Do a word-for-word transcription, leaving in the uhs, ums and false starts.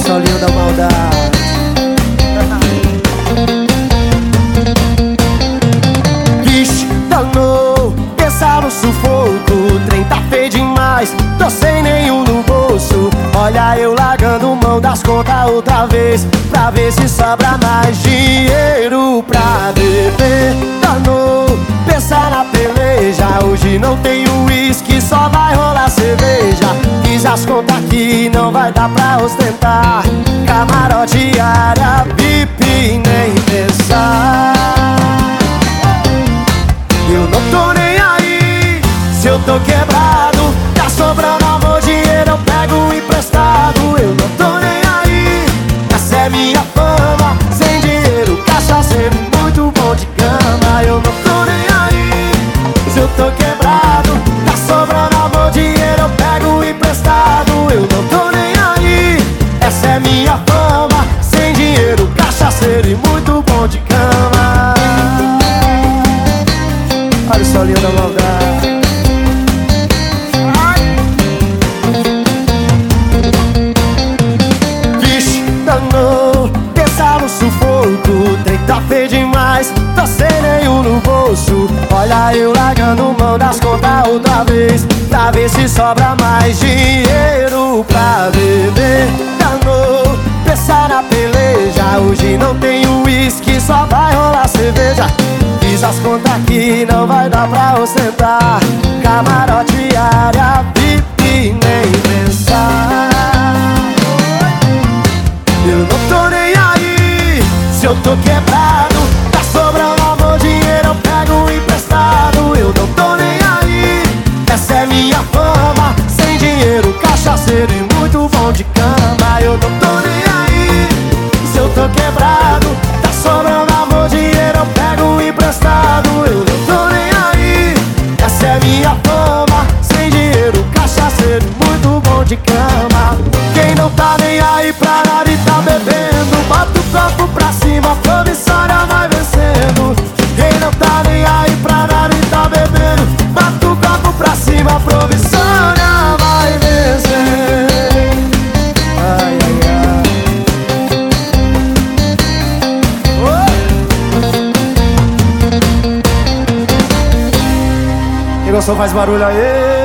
solinho da maldade. Vixe, danou, pensar no sufoco. O trem tá feio demais, tô sem nenhum no bolso. Olha eu largando mão das contas outra vez, pra ver se sobra mais dinheiro pra beber. Danou, pensar na peleja. Hoje não tem uísque, só vai rolar cerveja. Fiz as contas que não vai dar pra ostentar. Camarote, área V I P, nem pensar. Eu não tô nem aí se eu tô quebrado. Tá sobrando amor, dinheiro eu pego emprestado. Eu não tô nem aí, essa é minha fama. Sem dinheiro, cachaceiro, muito bom de cama. Eu não tô nem aí se eu tô quebrado. Tá sobrando amor, dinheiro eu pego emprestado. Eu não tô nem aí, essa é minha fama. Sem dinheiro, cachaceiro e muito bom de cama. Olha o solinho da maldade. Vixe, danou, pensar no sufoco. O trem tá feio demais, tô sem nenhum no bolso. Olha eu largando mão das contas outra vez, pra ver se sobra mais dinheiro pra beber. Danou, pensar na peleja. Hoje não tem uísque, só vai rolar cerveja. Fiz as contas que não vai dar pra ostentar. Camarote, área V I P, nem pensar. Eu não tô nem aí se eu tô quebrado. Tá sobrando amor, dinheiro eu pego emprestado. Eu não tô nem aí, essa é minha fama. Sem dinheiro, cachaceiro e muito bom de cama. Eu não tô nem aí se eu tô quebrado. Tá sobrando amor, dinheiro eu pego emprestado. Eu não tô nem aí, essa é minha fama. Sem dinheiro, cachaceiro e muito bom de cama. Quem não tá nem aí pra nada e tá bebendo, bota o copo pra cima, promissória vai vencendo. Quem não tá nem aí pra nada e tá bebendo, bota o copo pra cima, promissória vai vencer. Ai, ai, ai. Quem gostou faz barulho aí.